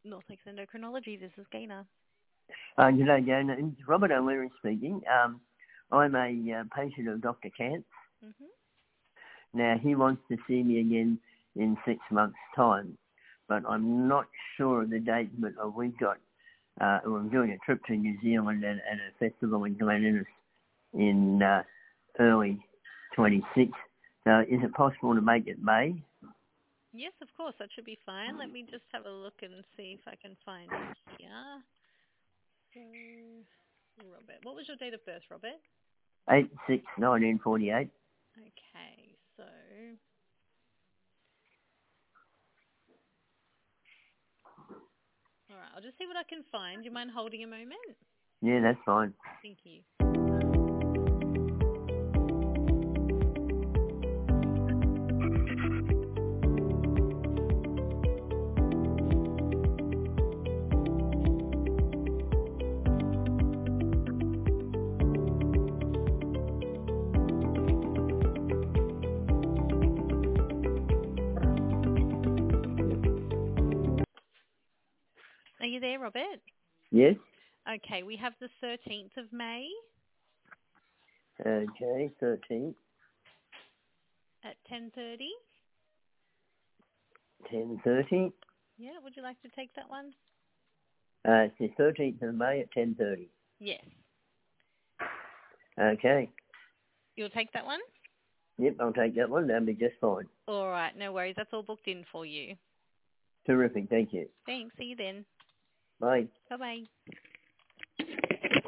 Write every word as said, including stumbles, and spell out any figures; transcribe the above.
Norfolk Endocrinology, this is Gaina. Uh, good day, Jane. It's Robert O'Leary speaking. Um, I'm a uh, patient of Doctor Kant. Mm-hmm. Now, he wants to see me again in six months' time, but I'm not sure of the date, but uh, we've got, uh, well, I'm doing a trip to New Zealand and, and a festival in Glen Innes in uh, early twenty-six. So is it possible to make it May? Yes, of course, that should be fine. Let me just have a look and see if I can find it here. So, Robert, what was your date of birth, Robert? eight six nineteen forty-eight. Okay, so all right, I'll just see what I can find. Do you mind holding a moment? Yeah, that's fine. Thank you. Are you there, Robert? Yes? Okay, we have the thirteenth of May Okay, thirteen, at ten thirty. ten thirty. Yeah, would you like to take that one? Uh, it's the thirteenth of May at ten thirty. Yes. Okay. You'll take that one? Yep, I'll take that one. That'll be just fine. All right, no worries. That's all booked in for you. Terrific. Thank you. Thanks. See you then. Bye. Bye-bye.